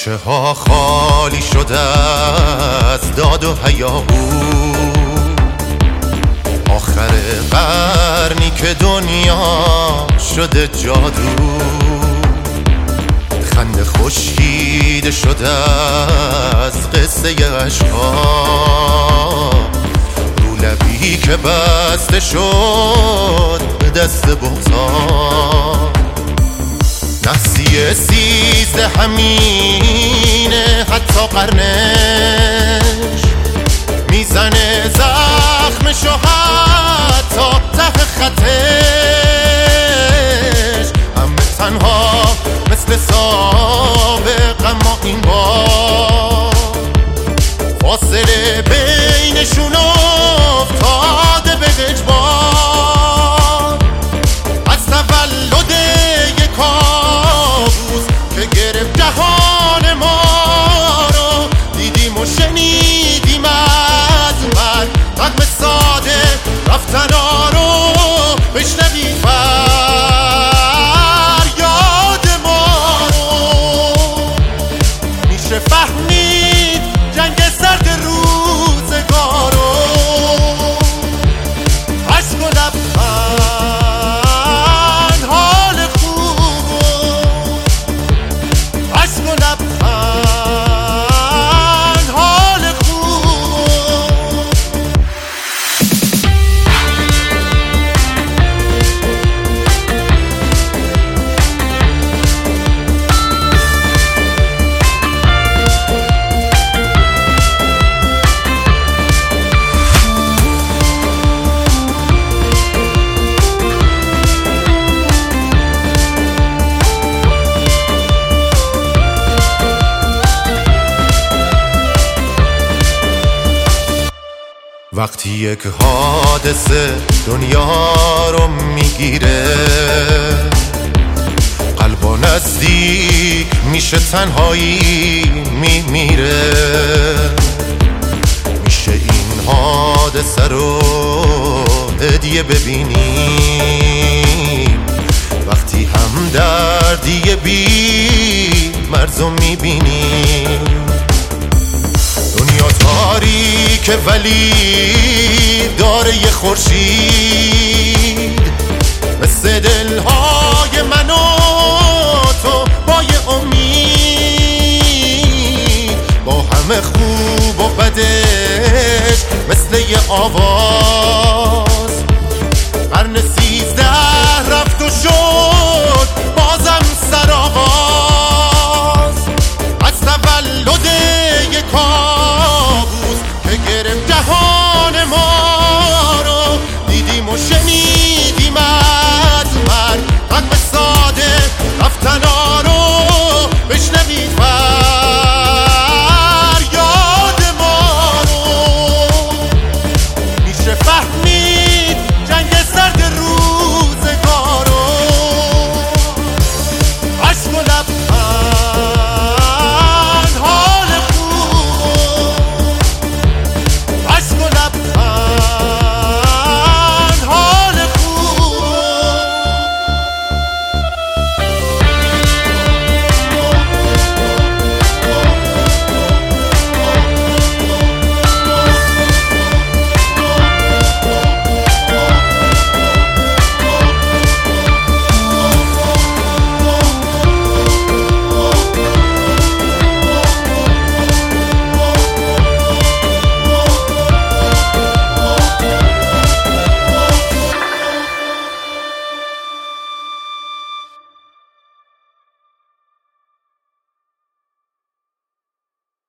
کوچه ها خالی شده از داد و هیاهو، آخر قرنی که دنیا شده جادو، خنده خشکیده شده از قصه عشقا، رو لبی که بسته شد به دست بغضا. نحسی 13 همینه حتی قرنش، میزنه زخمشو حتی ته خطش. همه تنها مثل سابق، اما این بار فاصله بینشون افتاده به اجبار. از تولد یک کابوس که گرفت جهان ما رو، دیدیم و شنیدیم از مرگ رقم ساده رفتنا رو. بشنویم فریاد ما رو، میشه فهمید جنگ سرد روزگارو. عشق و لبخند حال خوب، عشق و لبخند حال خوب. وقتی یک حادثه دنیا رو میگیره، قلب و نزدیک میشه، تنهایی میمیره. میشه این حادثه رو هدیه ببینیم، وقتی هم دردی بی مرزو میبینیم. دنیا تاریکه ولی داره یه خورشید، مثل دلهای من و تو با یه امید، با همه خوب و بدش مثل یه آواز.